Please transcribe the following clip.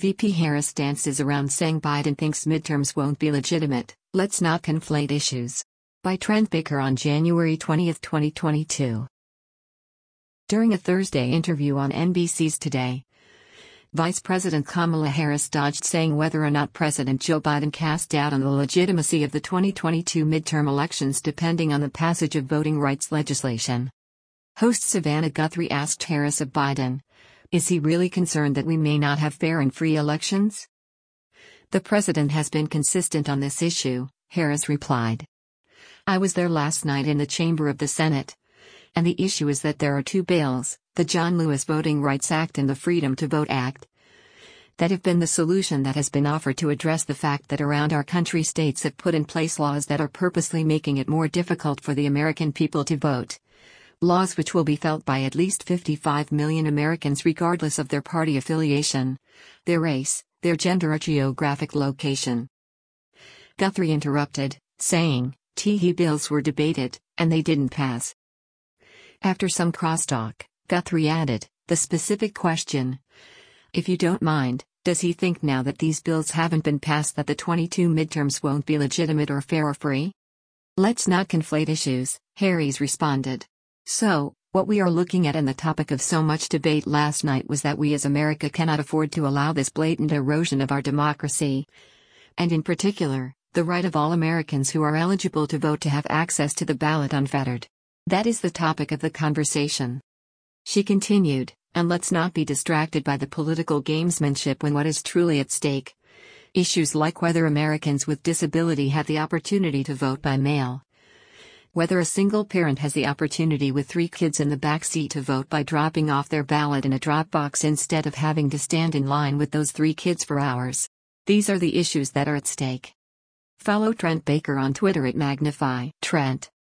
VP Harris dances around saying Biden thinks midterms won't be legitimate. Let's not conflate issues. By Trent Baker on January 20, 2022. During a Thursday interview on NBC's Today, Vice President Kamala Harris dodged saying whether or not President Joe Biden cast doubt on the legitimacy of the 2022 midterm elections depending on the passage of voting rights legislation. Host Savannah Guthrie asked Harris of Biden, "Is he really concerned that we may not have fair and free elections?" "The president has been consistent on this issue," Harris replied. "I was there last night in the chamber of the Senate. And the issue is that there are two bills, the John Lewis Voting Rights Act and the Freedom to Vote Act, that have been the solution that has been offered to address the fact that around our country states have put in place laws that are purposely making it more difficult for the American people to vote. Laws which will be felt by at least 55 million Americans regardless of their party affiliation, their race, their gender or geographic location." Guthrie interrupted, saying, "He bills were debated, and they didn't pass." After some crosstalk, Guthrie added, "The specific question, if you don't mind, does he think now that these bills haven't been passed that the 22 midterms won't be legitimate or fair or free?" "Let's not conflate issues," Harris responded. "So, what we are looking at and the topic of so much debate last night was that we as America cannot afford to allow this blatant erosion of our democracy. And in particular, the right of all Americans who are eligible to vote to have access to the ballot unfettered. That is the topic of the conversation." She continued, "And let's not be distracted by the political gamesmanship when what is truly at stake. Issues like whether Americans with disability have the opportunity to vote by mail. Whether a single parent has the opportunity with 3 kids in the back seat to vote by dropping off their ballot in a drop box instead of having to stand in line with those 3 kids for hours. These are the issues that are at stake." Follow Trent Baker on Twitter at Magnify Trent.